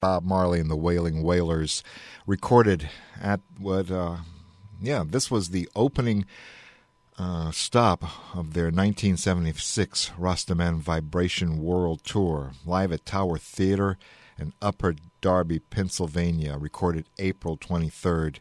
Bob Marley and the Wailing Wailers, recorded at this was the opening stop of their 1976 Rastaman Vibration World Tour, live at Tower Theater in Upper Darby, Pennsylvania, recorded April 23rd,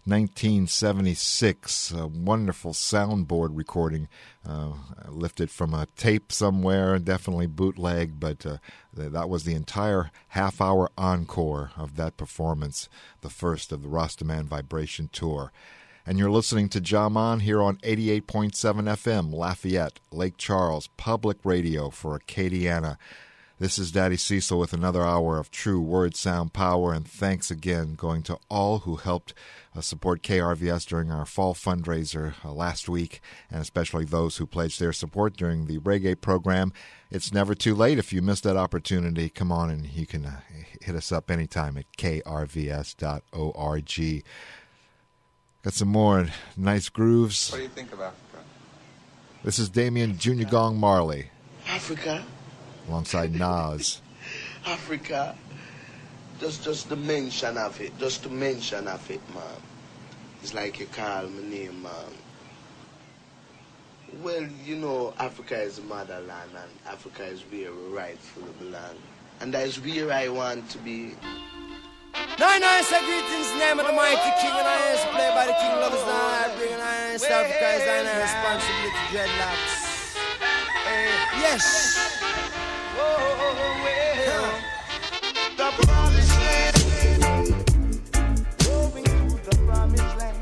1976. A wonderful soundboard recording, lifted from a tape somewhere, definitely bootleg, but that was the entire half-hour encore of that performance, the first of the Rastaman Vibration Tour. And you're listening to Jaman here on 88.7 FM, Lafayette, Lake Charles, Public Radio for Acadiana. This is Daddy Cecil with another hour of true word sound power, and thanks again going to all who helped support KRVS during our fall fundraiser last week, and especially those who pledged their support during the reggae program. It's never too late if you missed that opportunity. Come on, and you can hit us up anytime at krvs.org. Got some more nice grooves. What do you think of Africa? This is Damian Junior Gong Marley. Africa. Alongside Nas. Africa. Just the mention of it. Just the mention of it, man. It's like you call my name, man. Well, you know, Africa is motherland, and Africa is where we rightfully belong. And that is where I want to be. No, I say greetings in the name of the mighty king, and I is played by the king lovers, and I bring an iron South Africa is an responsibility dreadlocks. Yes. The promised land. Moving to the promised land.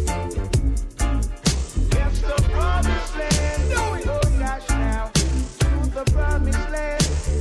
Yes, the promised land. Oh gosh, now to the promised land.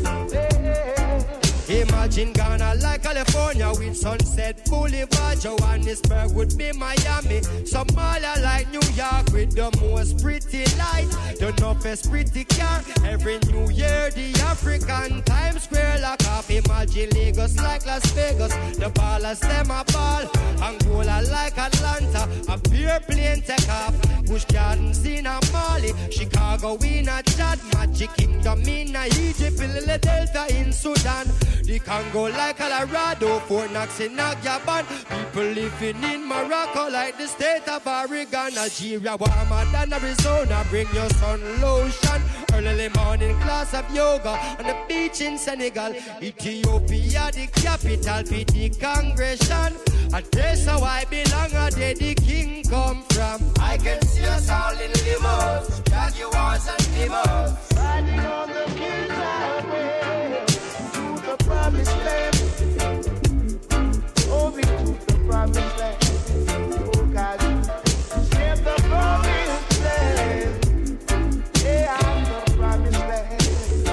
Imagine Ghana like California with Sunset Boulevard. Johannesburg would be Miami. Somalia like New York with the most pretty light. The toughest pretty car. Every New Year the African Times Square lock off. Imagine Lagos like Las Vegas. The ballers them a ball. Angola like Atlanta. A pure plane take off. Bush Gardens in a Mali. Chicago in a Chad. Magic Kingdom in a Egypt. Lily Delta in Sudan. The Congo like Colorado, Fort Knox in Gabon. People living in Morocco like the state of Oregon. Nigeria warmer than Arizona. Bring your sun lotion. Early morning class of yoga on the beach in Senegal. Ethiopia the capital for the congregation. And that's how I belong, and where the king come from. I can see us all in limos, Jaguars and limos. Riding on the king's highway. The promised land, moving to the promised land. Oh God, save the promised land. Yeah, I'm the promised land.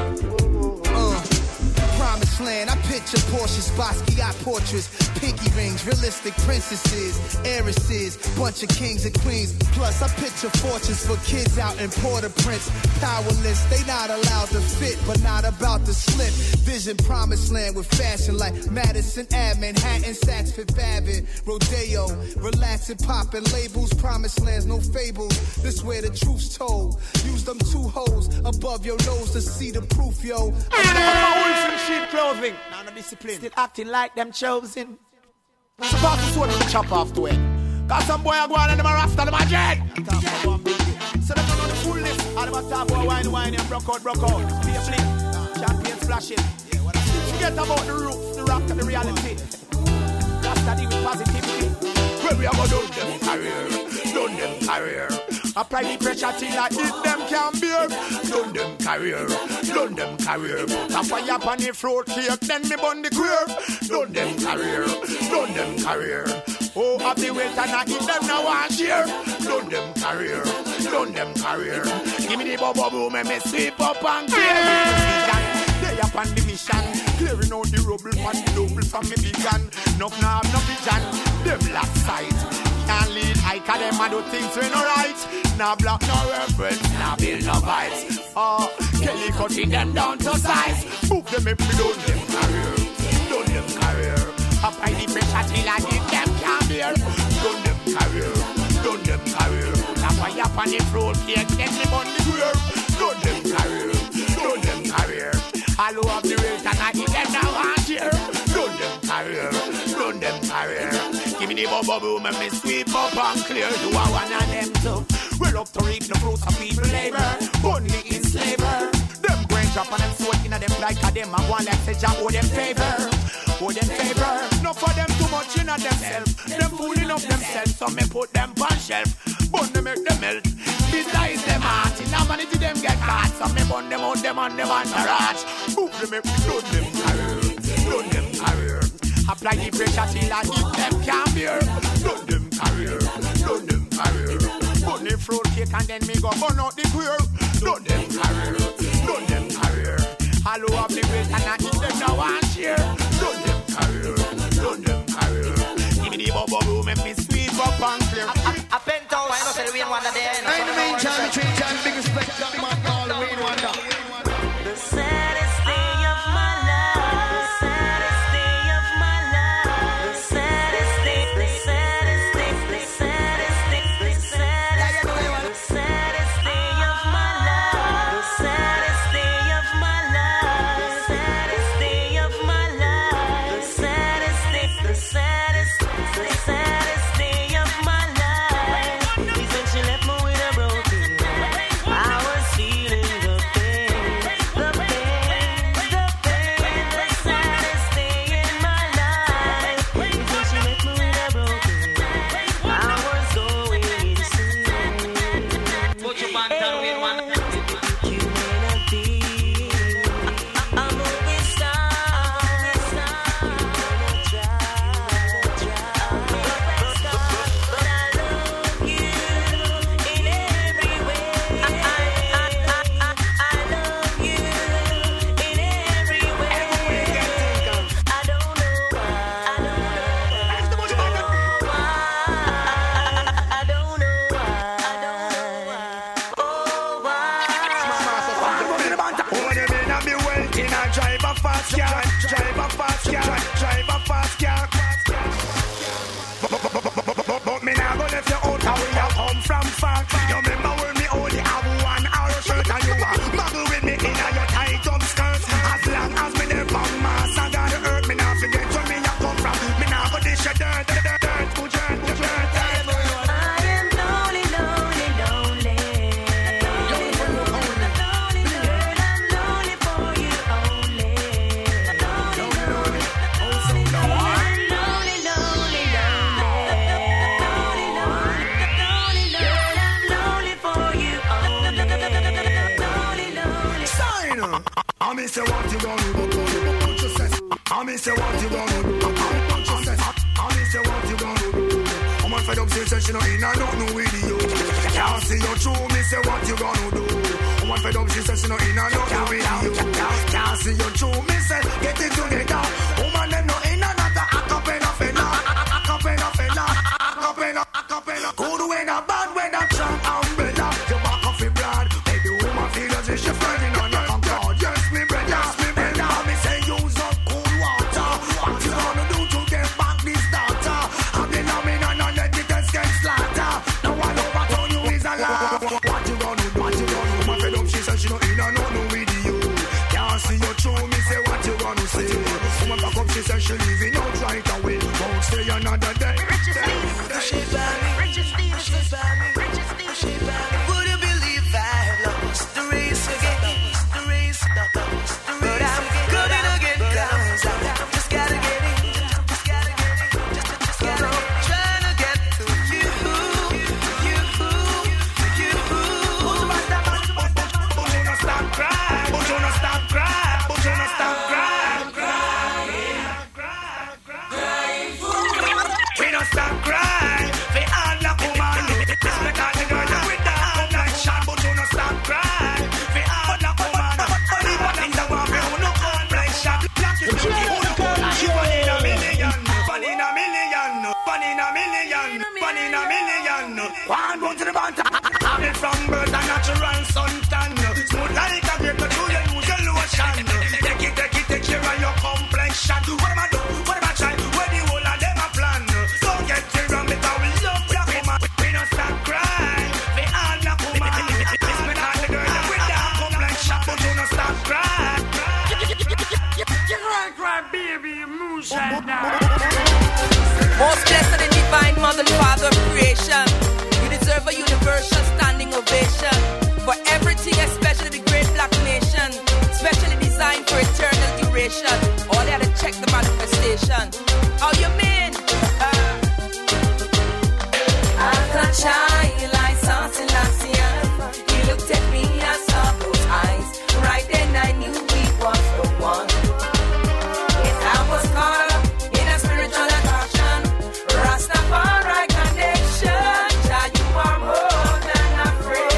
Promised land. I picture Porsches, Basquiat portraits, pinky rings, realistic princesses, heiresses, bunch of kings and queens. Plus, I picture fortunes for kids out in Port-au-Prince. Powerless, they not allowed to fit, but not about to slip. Vision promised land with fashion like Madison Ave, Manhattan, Saks Fifth Avenue, Rodeo, relaxing, popping labels. Promised lands, no fables. This where the truth's told. Use them two holes above your nose to see the proof, yo. I'm sheep clothing. Now no discipline. Still acting like them chosen. Suppose the sword and chop off to it. Got some boy a go on and them a rafter them a jet. So them on the full list. All them a talk about wine and broke out. Be a flip. Champions flashing. Forget about the roots, the rock and the reality. That's the deal with positivity. Where we are going to done them career. Apply the pressure till like it them can bear. Done them career. Put a fire upon the floor cake, then me burn the queer. Done them career. Oh, have the wealth and I eat them now and share. Done them career. Give me the bubble boom and me sweep up and clear. They up on the mission, clearing out the rubble from the double from me began. No vision, them black sight. Can't lead, I can them and do things we no right. Now block no reference, now build no vibes. Oh, Kelly cutting them down to size. Book them if we done them career. Up by the pressure till I give them can't bear. Done them career. Put a fire up on the floor, cake, then me burn the queer. Done them career. All who have the rate and I give them now and share. Done them career. Run them career. Give me the bubble boom and me sweep up and clear. You are one of them too. We're up to reap the fruits of people labor. Only enslaver. Them going drop and them sweat in them like a them. And one like say Jah owe them favor. Owe them favor. Not for them too much in on themselves. Them fooling up themselves. So me put them on shelf. Bun them make them melt. Besides them heart. In a vanity them get caught. So me bun them out them on them entourage. Move them make me run them career. Run them career. Apply the pressure till I give them can't bear. Run them career. Run them career. Burn the fruit cake and then me go burn out the queer. Run them career. Run them career. Hollow up the weight and I eat them now and share. Run them career. Run them career. Give me the bubble room and me sweep up and clear. A penthouse. I know say the Wayne Wonder there. In the meantime, between John, big respect that man called Wayne Wonder. The saddest day of my life. The saddest day of my life. The saddest day. The saddest day. The saddest day. The saddest day. The saddest day of my life. The saddest day of my life. The saddest day of my life. The saddest day. The saddest. The saddest day of my life. He said she left me with a broken heart. I was feeling the pain, the pain, the pain. The saddest day in my life. He said she left me with a broken heart. I was going insane. Put your band down, Wayne Wonder. You may not be a movie star. You may not but I love you in every way. I love you in every way. I don't know why. I don't know why. Oh, why? Oh, them in a me wealth in a drive a fast car. Drive a fast car. Drive a fast car. But me nah go left you out how we have come from far. You remember when me only have one arrow shirt and you muggle with me in a your tight up skirt. As long as me never mass I gotta hurt me nah forget where me a come from. Me nah go dish your dirt. Put your dirt. I am lonely, lonely, lonely. Girl, I'm lonely for you only. Lonely, lonely, lonely, lonely. Girl, I'm lonely for you only. Lonely, lonely. Sign. I me say what you gonna do. I me say what you gonna do. I me say what you gonna do. I'm on fed up since she know in I don't know with you. Can't see you true. Me say what you gonna do. I'm on fed up since she know in I don't know with you. Can't see you true. Me say get it together. Woman them know in another acapella fella. Acapella fella. Acapella. Good weather, bad weather, strong umbrella. Your back off your blood. Baby woman feel as if she burning on your concord. Yes, me brother. Me say use up cool water. What you gonna do to get back this daughter? I've been loving and on the details get slaughter. No one over told you is a laugh. What you gonna do? What you gonna do? My fed up, she said she no in and no with you. Can't see you through. Me say what you gonna say. Woman back up, she said she leaving out right away. Won't stay another day. Would you believe I lost the race again? But I'm coming again, 'cause I just gotta get in. Just gotta trying to get to you. But you no stop crying. But you no stop crying. But you no stop crying. We no stop crying. We all the woman. It's because the girl that with the complexion. But you no stop crying. We all the woman. Only one in the world who no complexion. Black is beauty. Who no complexion? One in a million. One in a million. One in a million. One in a million. One go to the band. I'm it from birth a natural suntan. Smooth like a grape, but you use your lotion. Take care of your complexion. What am I do? What am I try? Where the whole of them a plan? Don't get it wrong because we love black woman. We don't stop crying. We all black woman. It's because the girl with that complexion, but you don't stop crying. You cry, baby, moonshine now. Most blessed and divine Mother and Father of creation, you deserve a universal standing ovation for everything, especially the great black nation, specially designed for eternal duration. All you had to check the manifestation. How you mean? After child, I saw Selassie. He looked at me, I saw those eyes. Right then I knew he was the one. Yes, I was caught up in a spiritual attraction. Rastafari connection. Child, you are more than a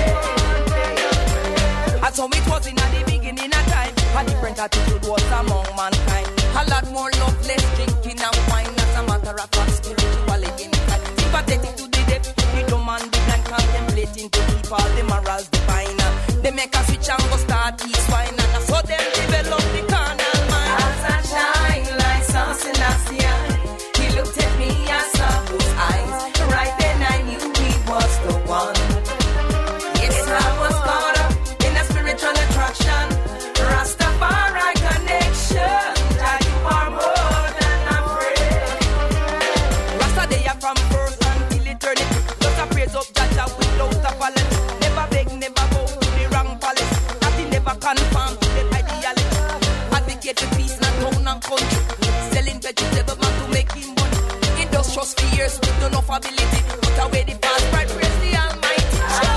friend. And so it was in the beginning of time. A different attitude was among mankind. A lot more love, less drinking and wine. As a matter of fact, spiritually inside. Sympathetic to the deaf, the dumb and the blind, contemplating to keep all the morals divine. They make a switch and go start east wine, and so them develop the carnal mind. As a child, I saw Selassie. He looked at me, I saw those eyes. Right then I knew he was the one. Yes, I was caught up in a spiritual attraction. Rastafari connection. That you are more than a friend. Rasta they are from birth until eternity. Just a praise up Jaja without apology. Never beg, never bow to the wrong palace. Nothing never conform to the ideology. Advocate for peace in a town and country. Selling vegetable man to make him money. Industrious fears with enough ability. Put away the past pride, praise the Almighty.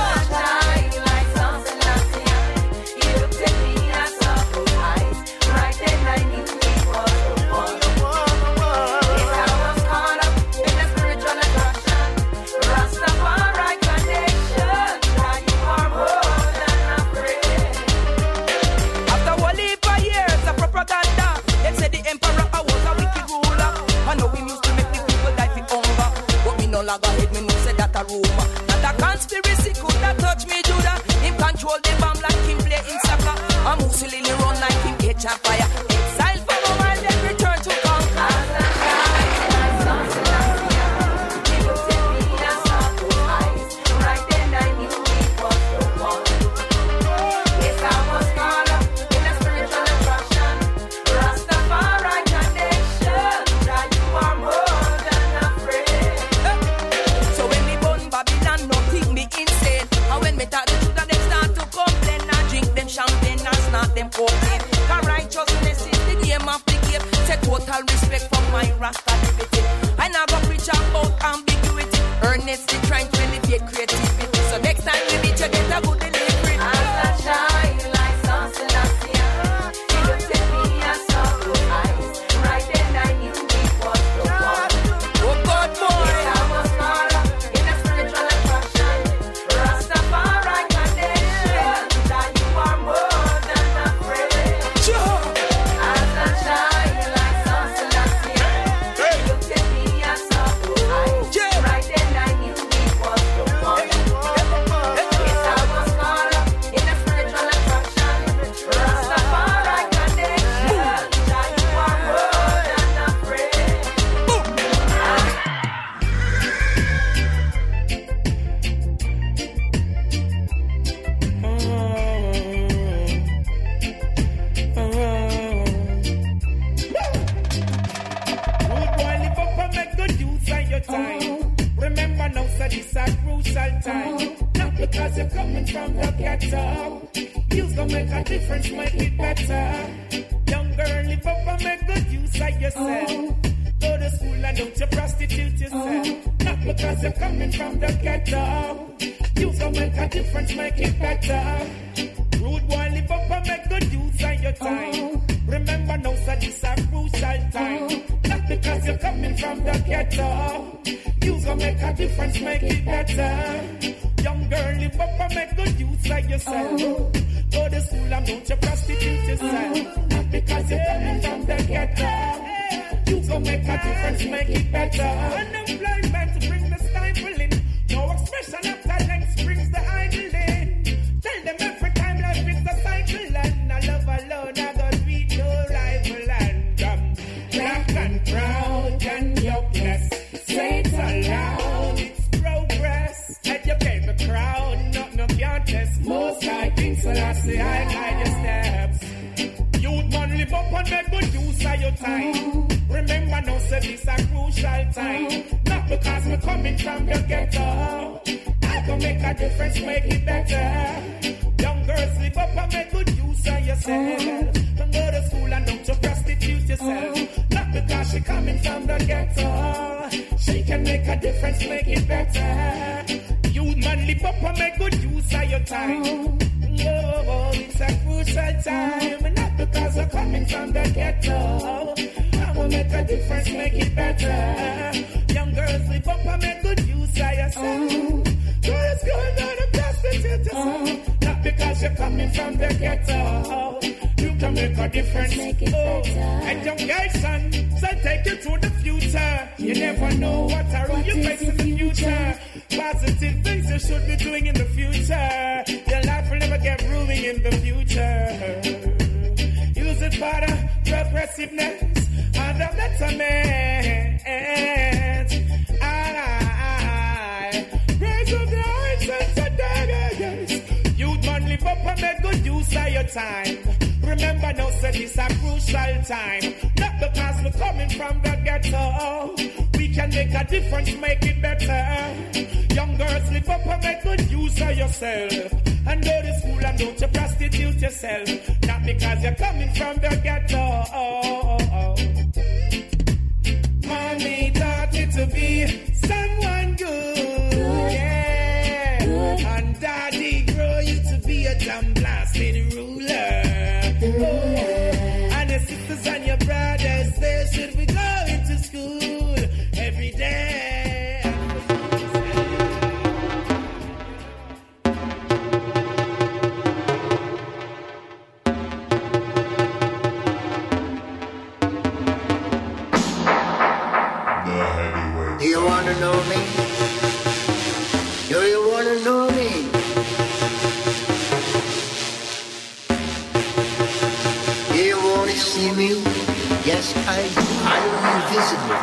That a conspiracy could not touch me, Judah. Him control the bomb like him play in soccer. I'm Mussolini run like him catch a fire. Exile for a while, then return to conquer. He looked at me, I saw those eyes. Right then I knew he was the one. Yes, I was caught up in a spiritual attraction. Rastafari connection. That you are more than a friend. So when me born Babylon, no think me insane. And when me talk the truth, they start to complain. I drink them champagne and snort them cocaine. Cause righteousness is the game of the game. Say total respect for my Rasta liberty. I now go preach about ambiguity. Earnestly trying to elevate creativity. So next time we meet you, get a good delivery. As a child, I saw Selassie. He looked at me, I saw those eyes. Right then I knew he was the one. Oh God, boy. Yes, I was caught up in a spiritual attraction. Rastafari connection. That you are more than a friend. As a child, I saw Selassie. He looked at me, I saw those eyes. Right then I knew he was the one. Yes, I was caught up in a spiritual attraction. Rastafari connection. That you are more than a friend. Rude boy, live up and make good use of your time. Remember now, so this a crucial time. Not because you're coming from the ghetto. You's gonna make a difference, make it better. Young girl, live up and make good use of yourself. Go to school and don't you prostitute yourself. Not because you're coming from the ghetto. You's gonna make a difference, make it better. Rude boy, live up and make good use of your time. Remember now, so this a crucial time. Not because you're coming from the ghetto. You's gonna make a difference, make it better. Young girl, live up and make good use of yourself. Go to school and don't you prostitute yourself. Not because you're coming from the ghetto. You's gonna make a difference, make it better. Unemployment brings the stifling. No expression of talent brings the idling. Tell them every time life is a cycle and I love alone, I got beat no rival and black and proud and helpless. Say it aloud, it's progress. Educate the crowd, no can't test. Most I think so I say I guide your steps. Youth man, live up and make good use of your time. Remember now, say this a crucial time. Not because we're coming from the ghetto. I can make a difference, make it better. Young girls, live up and make good use of yourself. Don't go to school and don't you prostitute yourself. Not because she coming from the ghetto. She can make a difference, make it better. You man, live up and make good use of your time. Oh, it's a crucial time. Not because we're coming from the ghetto. I will make a difference, make it better. Young girls, live up and make good use of yourself. Girls going down and prostitute yourself. Not because you're coming from the ghetto. You can make a difference. And young guys, son, so take you to the future. You never know what or who you face in the future. Positive things you should be doing in the future. Your life will never get ruined in the future. Use it for the progressiveness and the betterment. Raise up your eyes and set the youth man, live up and make good use of your time. Remember now, say this a crucial time. Not because we're coming from the ghetto. We can make a difference, make it better. Young girls, live up and make good use of yourself. And go to school and don't you prostitute yourself. Not because you're coming from the ghetto. Mommy taught you to be someone good. Yeah. And daddy grow you to be a damn blasted ruler. And your sisters and your brothers, they should be going to school every day. Do you want to know me? Do you want to know me? Do you want to see me? Yes, I am invisible.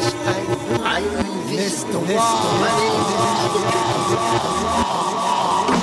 Mr. Wild.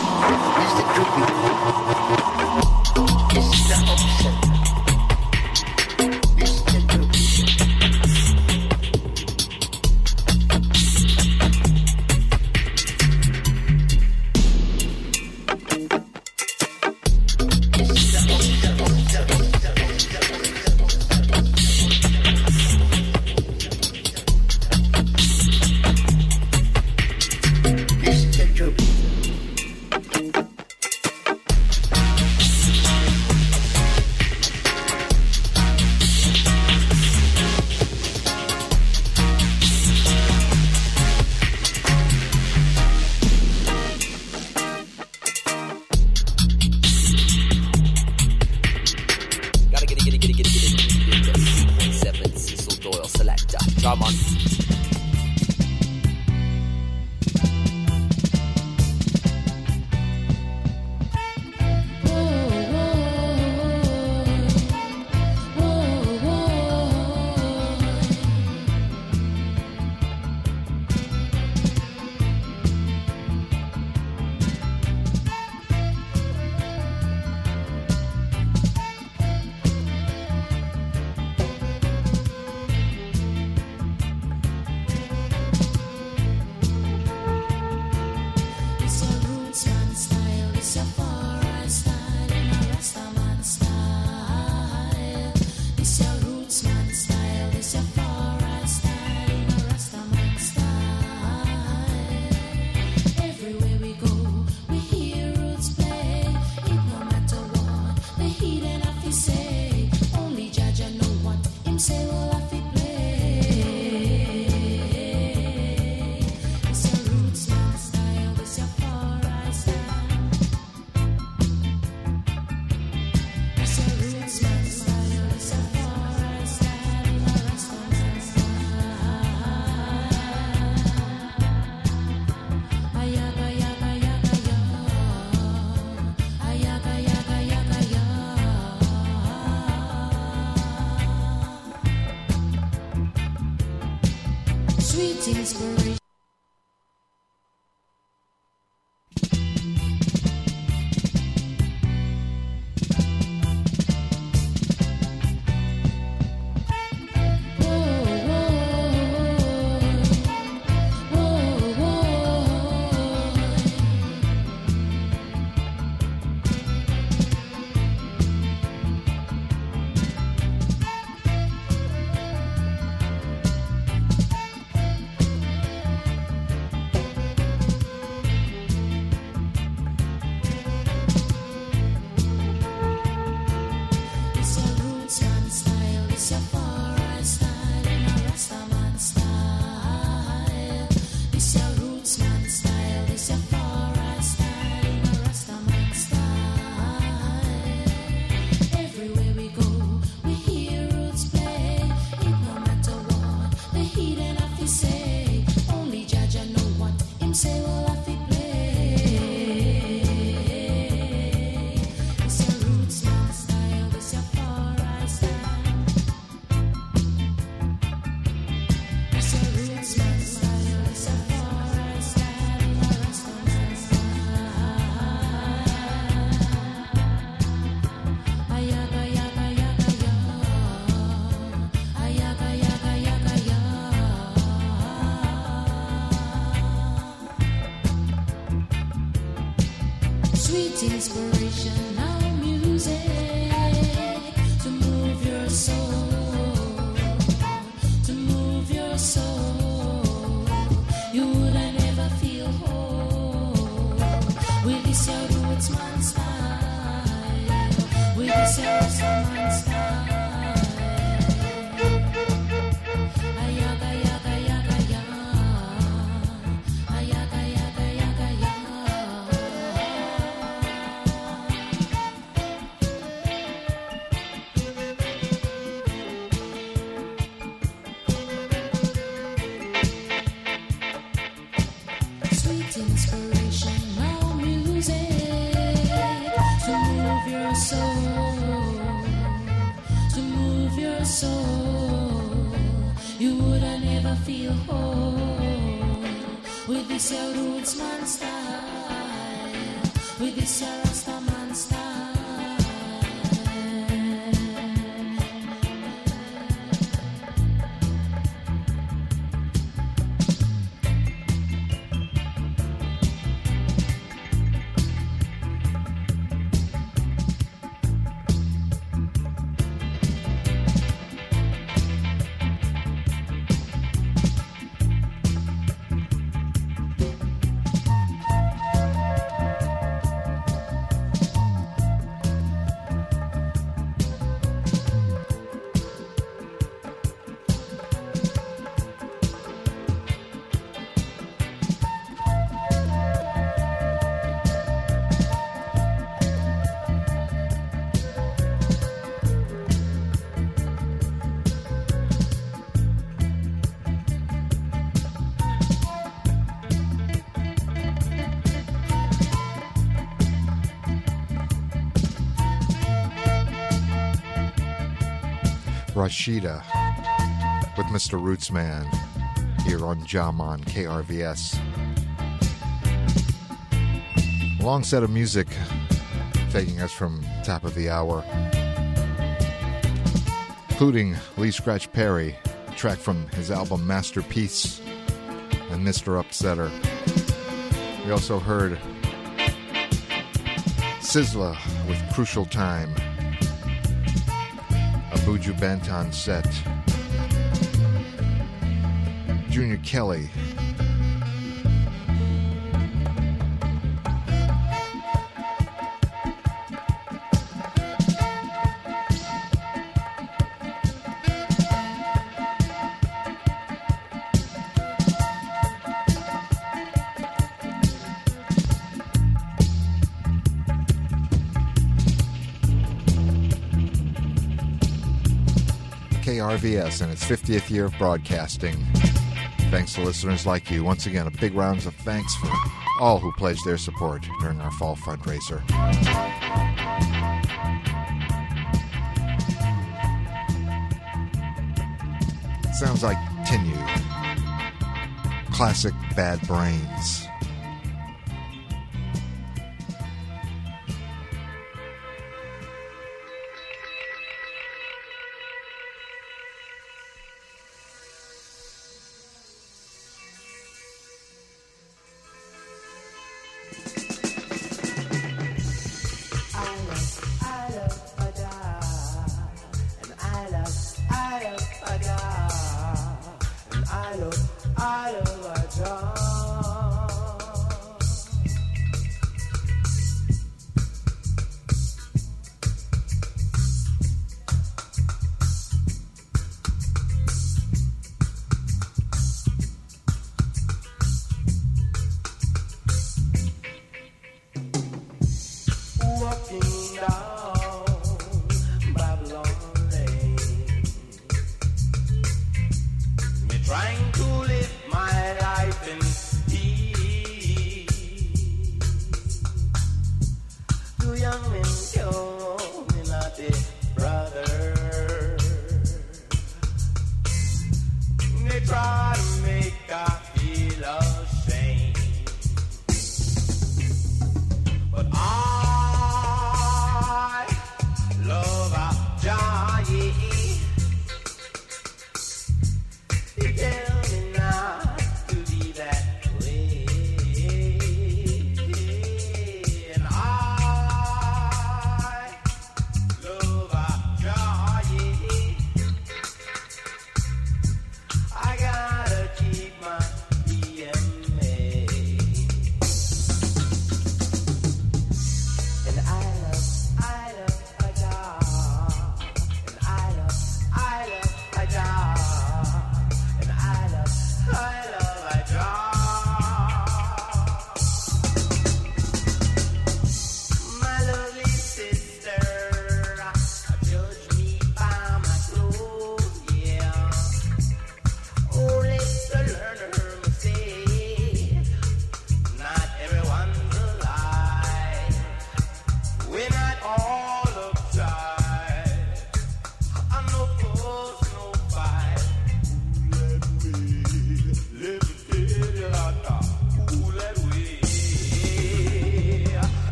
inspiration. Sweet inspirational music to move your soul, to move your soul. You wouldn't ever feel whole with this your roots man style, with this your Rasta man style. Ayaga yaga yaga ya, ayaga yaga yaga ya. Sweet inspirational music to move your soul, to move your soul. You wouldn't ever feel whole with this your roots man style, with this your Rasta man style. Rashida with Mr. Rootsman here on Jaman KRVS. Long set of music taking us from top of the hour, including Lee Scratch Perry, a track from his album Masterpiece, and Mr. Upsetter. We also heard Sizzla with Crucial Time, a Buju Banton set, Junior Kelly, KRVS and its 50th year of broadcasting. Thanks to listeners like you. Once again, a big round of thanks for all who pledged their support during our fall fundraiser. Sounds like Tinu. classic Bad Brains.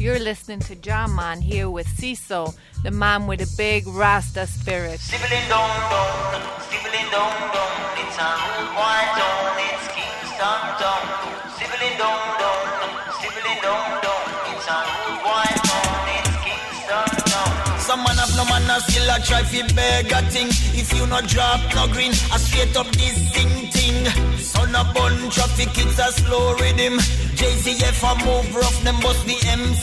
You're listening to John Man here with Ciso, the man with a big Rasta spirit. Sibling dong dong, sibling dong dong, it's a rude white dong, it's Kingston dong. Sibling dong dong, sibling dong dong, it's a rude white dong, it's Kingston dong. Some man have no man and still a try fi beg a thing. If you no drop no green, I straight up this thing. Son a bun traffic, it's a slow rhythm. JCF a move rough, them bust the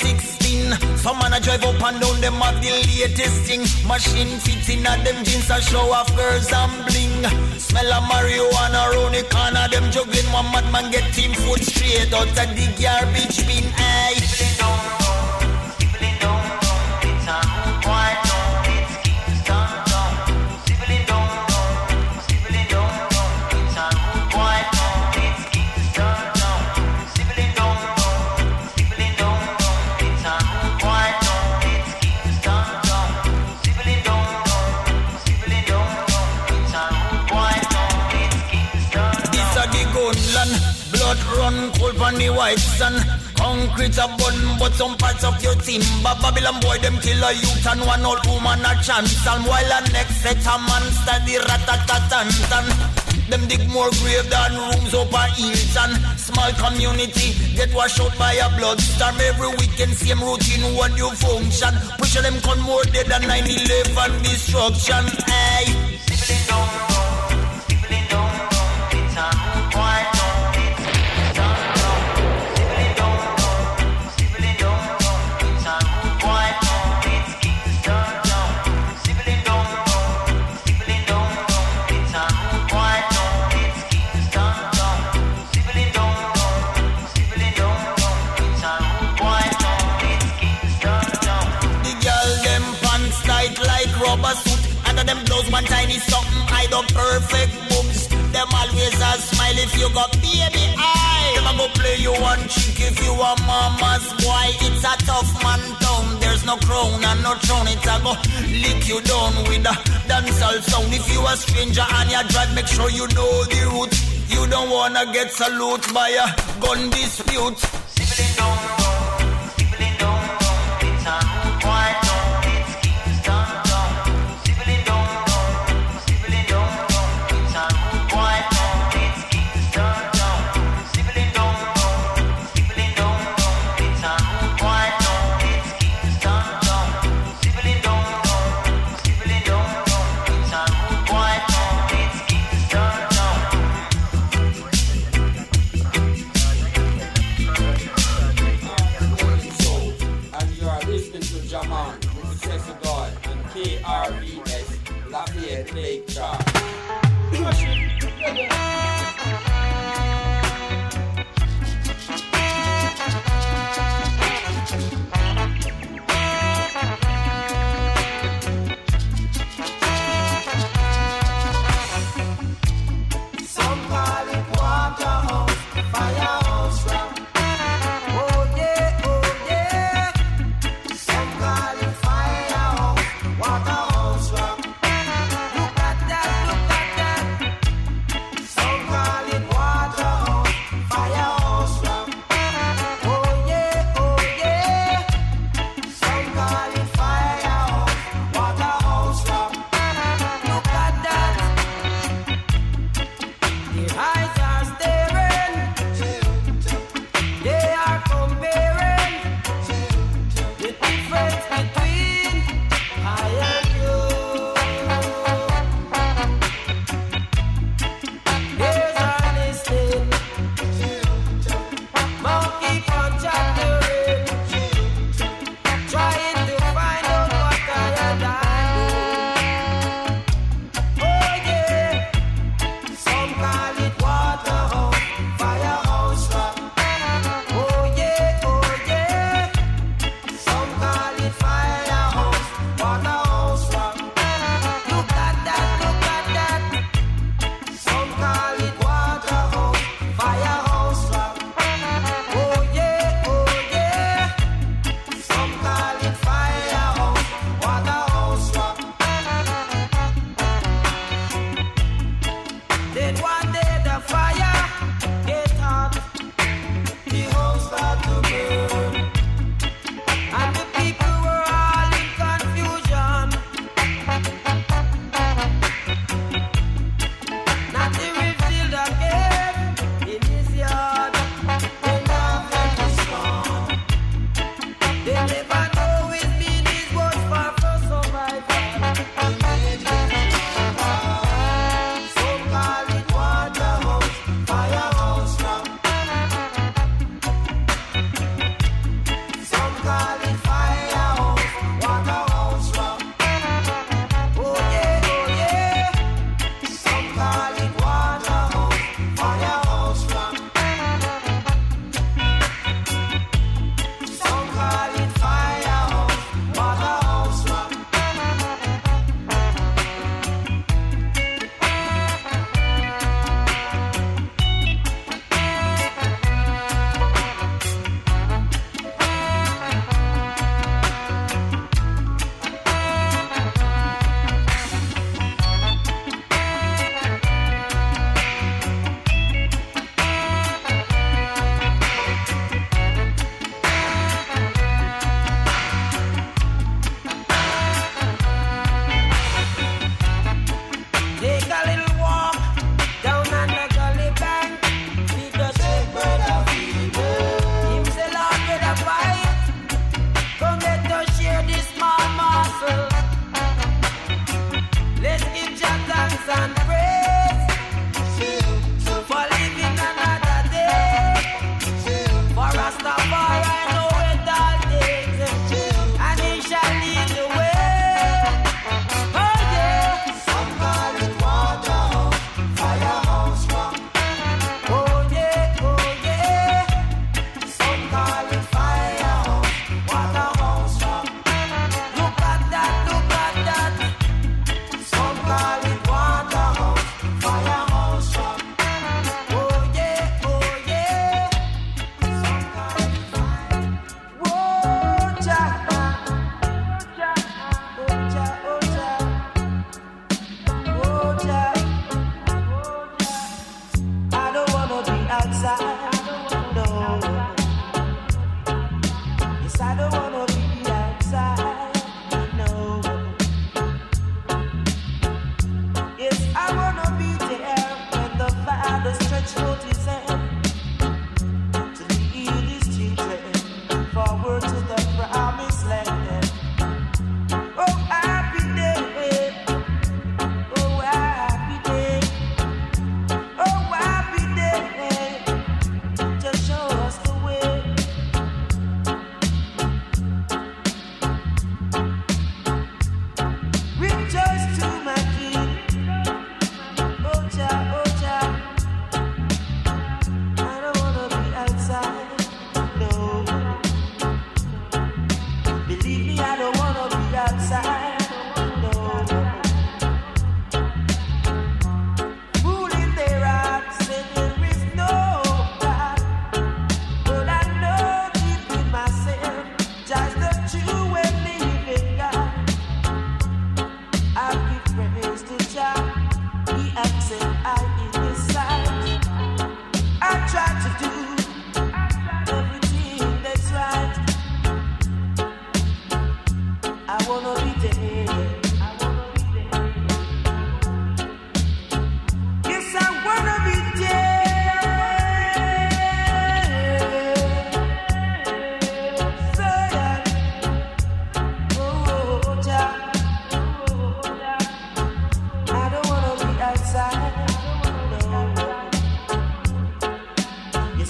M16. Some man a drive up and down, them have the latest thing. Machine fits in at them jeans a show off girls and bling. Smell of marijuana round the corner, them juggling. One madman get team foot straight out of the garbage bin. Aye. Sibling dong dong, sibling dong dong, it's a rude white dong, it's Kingston dong. Sibling dong dong, sibling dong dong, it's a rude white dong, it's Kingston dong. Sibling dong dong, sibling dong dong, it's a rude white dong, it's Kingston dong. Sibling dong dong, sibling dong dong, it's a rude white dong, it's Kingston dong. This a the gunland, blood run cold on the white sun. Concrete a bun, but some parts of your timber. Babylon boy, them kill a youth and one old woman a chance. And while a next set a man study rat-a-tat-tan-tan. Them dig more grave than rooms up a Hilton. Small community get washed out by a blood storm. Every weekend same routine, what you function. Push them con more dead than 9/11 destruction. Aye. Sibling dong dong, sibling dong dong, it's a rude white dong, it's Kingston dong. Sibling dong dong, sibling dong dong, it's a rude white dong, it's Kingston dong. Sibling dong dong, sibling dong dong, it's a rude white dong, it's Kingston dong. Sibling dong dong, sibling dong dong, it's a rude white dong, it's Kingston dong. The girl them pants tight like rubber suit. Under them blouse one tiny something hide up perfect boobs. Them always a smile if you got baby eye. Them a go play you one chick if you a mama's boy. It's a tough man town. There's no crown and no throne. It's a go lick you down with a dancehall sound. If you a stranger and you drive, make sure you know the route. You don't wanna get salute by a gun dispute. Sibling dong dong, sibling dong dong, it's a rude white dong, it's Kingston dong. Sibling dong dong, sibling dong dong, it's a rude white dong, it's Kingston dong. Sibling dong dong, sibling dong dong, it's a rude white dong, it's Kingston dong. Sibling dong dong, sibling dong dong, it's a rude white dong, it's Kingston dong.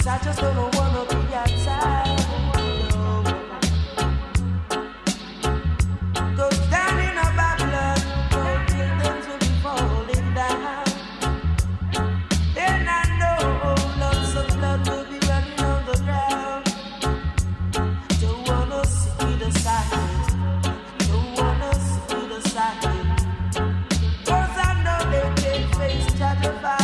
'Cause I just don't wanna be outside. No. 'Cause down in a Babylon, buildings will be falling down. And I know lots of blood will be running on the ground. Don't wanna see the silence. Don't wanna see the silence. 'Cause I know they can face chapter 5.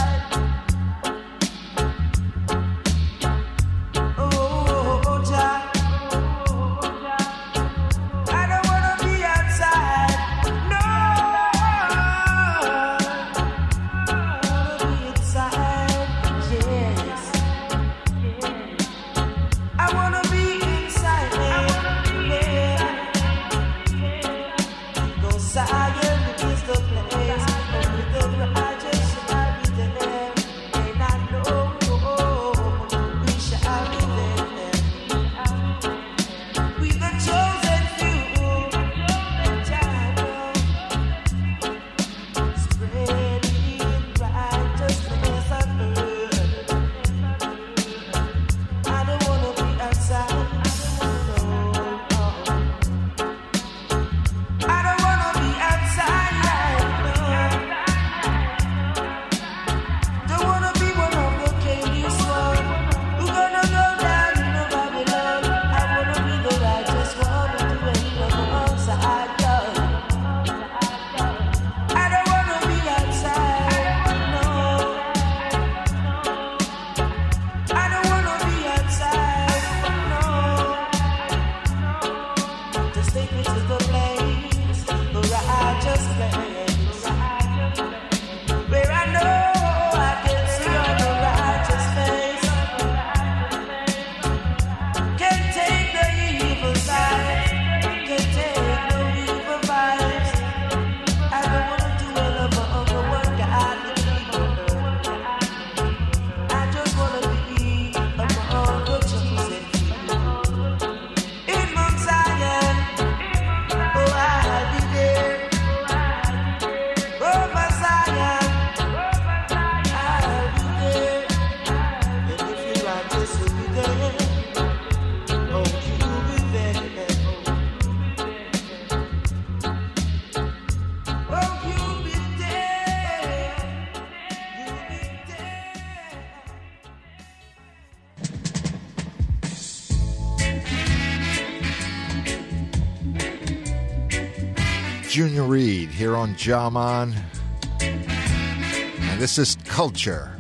Junior Reid here on Jaman. And this is Culture.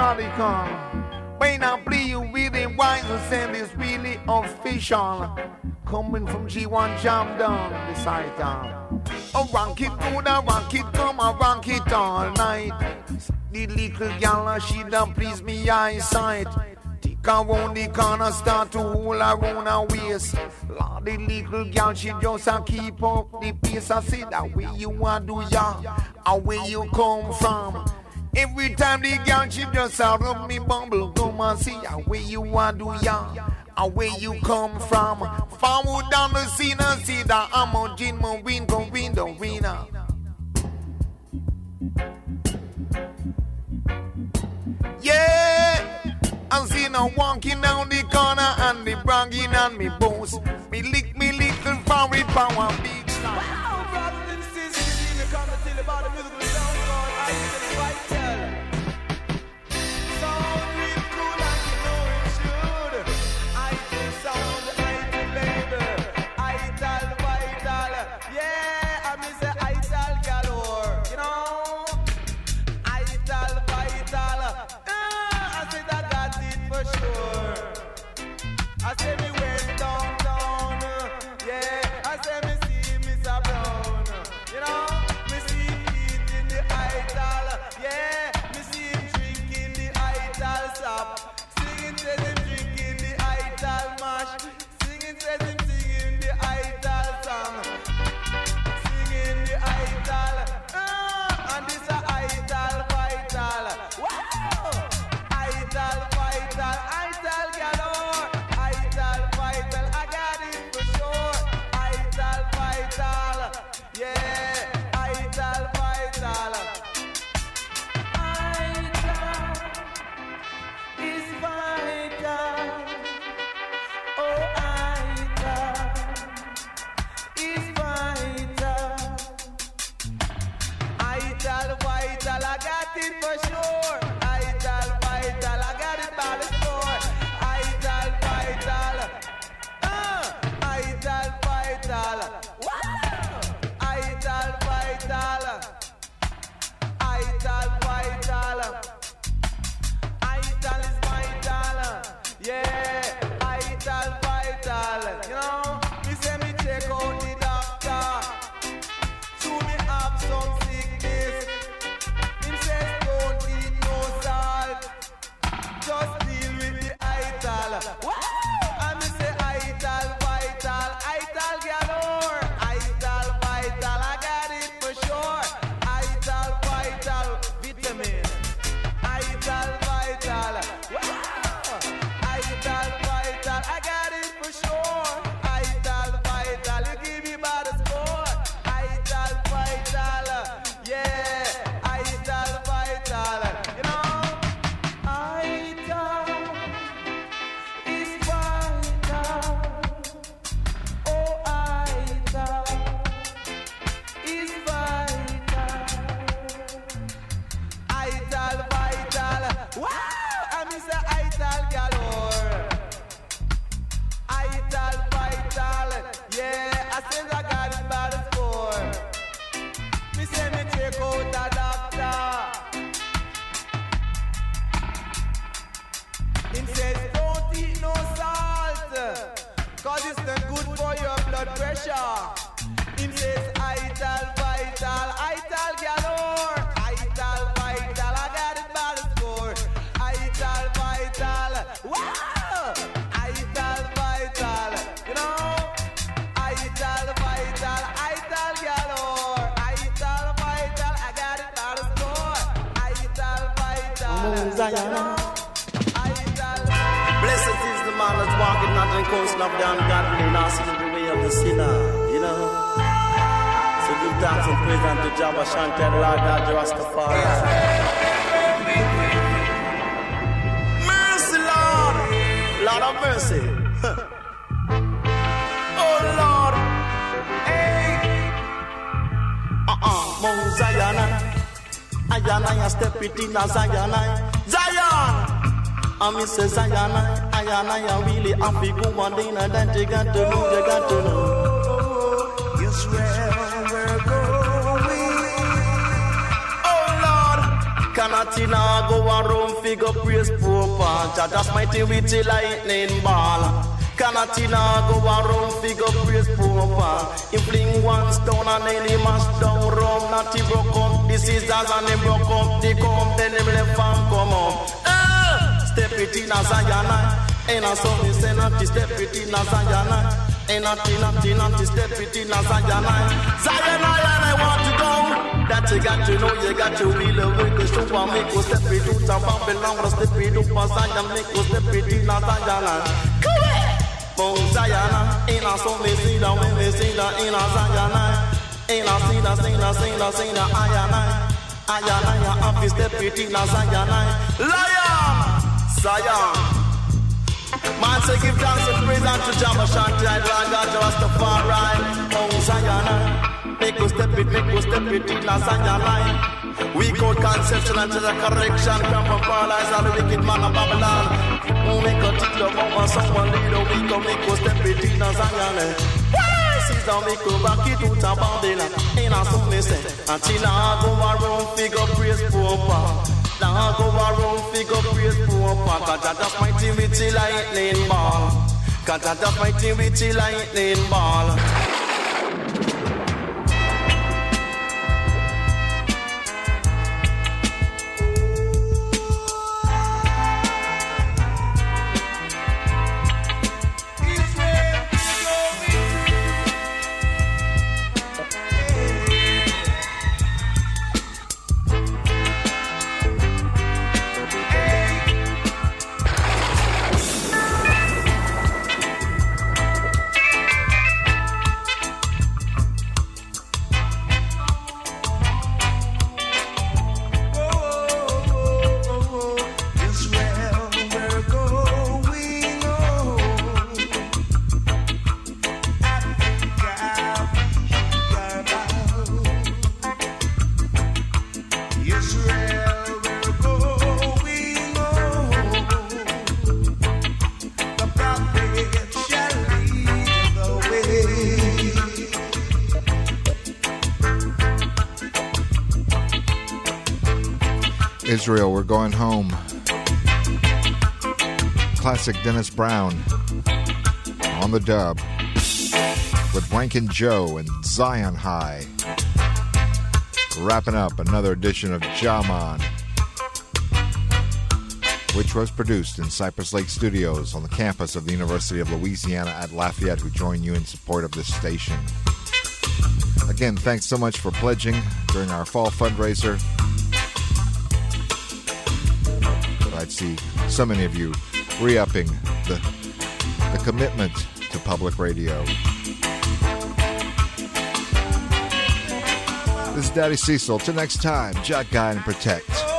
radical. When I play you with the wise and it's really official. Coming from G1 Jam down beside town. Oh, rock it good, rock it come, I rock it all night. The little gal, she done please me eyesight. Tick around the corner, start to hold around her waist. Lord, the little gal, she just a keep up the pace. I say that way you want to ya, and where you come from. Every time the gal, she just a rub me bumble, come and see ya, where you want to ya, and where you come from. Forward down the scene and see that I'm a gin, my win, go win the winner. Yeah, I'm seeing her walking down the corner and the bragging on me bones. Me lick me little fiery power beat. Wow, brothers and sisters, we come to tell about the musical sound called I Tell Vital. Sound real cool like you know it should. I Tell sound, I Tell label, I Tell Vital. Yeah, I miss the I Tell galore, you know. I Tell Vital. I said I got it for sure. I said me went downtown, yeah. I said me see Mr. Brown, you know. Me see him eating the idol, yeah. Me see him drinking the idol sap. Singing says him drinking the idol mash. Singing says him singing the idol song. Singing the idol, and this a idol vital. Wow! Idol vital, idol galore. Idol vital, I got it for sure. Idol vital, yeah. Idol vital. Idol is vital. Oh, idol is vital. Idol vital, I got it for sure. Idol vital, I got it by the score. Idol vital, idol vital. Wow! Idol vital, idol vital. Idol is vital, yeah. Idol vital, you know. Me say me check out the doctor. To me have some sickness. Him says don't eat no salt. Just deal with the idol. Wow! And me say idol vital, idol galore. Idol vital, I got it for sure. Idol vital, vitamin. Idol vital, wow! Idol vital, I got it for sure. Idol vital, you give me by the score. Idol vital, yeah. Idol vital, you know. Idol is vital. Oh, idol is vital. Idol vital, wow! I miss a idol galore. Idol vital, yeah. I said I got it by the score. Me say me check out the doctor. Him says don't eat no salt, cause it's not good for your blood pressure. Him says idol vital, idol galore. Idol vital, I got it by the score. Idol vital, wow! Idol vital, you know. Idol vital, idol galore. Idol vital, I got it by the score. Idol vital, Blessed is the man that's walking not in coast of the ungodly, nor sitting the way of the sinner, you know. So give thanks and praise unto Jabba Shanti, Lord God, Rastafari. Mercy, Lord, Lord of mercy. Oh, Lord, hey. Mount Zion, I step it in a Zion, Zion. I miss a Zion, I really happy go one day, and then you got to know, yes, where we're going. Oh Lord, Canatina go around figure praise Papa. Jah just mighty with the lightning ball. Canatina go around figure praise Papa. He fling one stone and then he mash down Rome. Not he broke up the scissors and he broke up the comb. Then he left and come up. Step it in a Zion. Ain't a son is saying that step it in a Zion. Ain't nothing, step it in a Zion. Zion, I want to go. That you got to know, you got to wheel away the show and make us step it out of Babylon. Step it up a Zion, make us step it in a Zion. Mount Zion, ain't a son me see that when me see that in a Zion. Ain't a see that, I have to step it in a Zion. Lion, Zion. Man say give thanks and praise unto Jah Shanti, Lord God Rastafari, Mount Zion. Make us step it in a Zion line. We call conception and the correction come from paralyze all the wicked man of Babylon. Who make a teach of over someone leader, we go make us step it in a Zion line. Season make us back it out of Babylon. Ain't a son me say, until I go around figure praise Papa. Now go around figure praise Papa. Cause Jah just mighty with the lightning ball. Cause Jah just mighty with the lightning ball. Israel, we're going home. Classic Dennis Brown on the dub with Rankin Joe and Zion High. Wrapping up another edition of Jaman, which was produced in Cypress Lake Studios on the campus of the University of Louisiana at Lafayette, who join you in support of this station. Again, thanks so much for pledging during our fall fundraiser. I'd see so many of you re-upping the commitment to public radio. This is Daddy Cecil. Till next time, Jack, Guide, and Protect.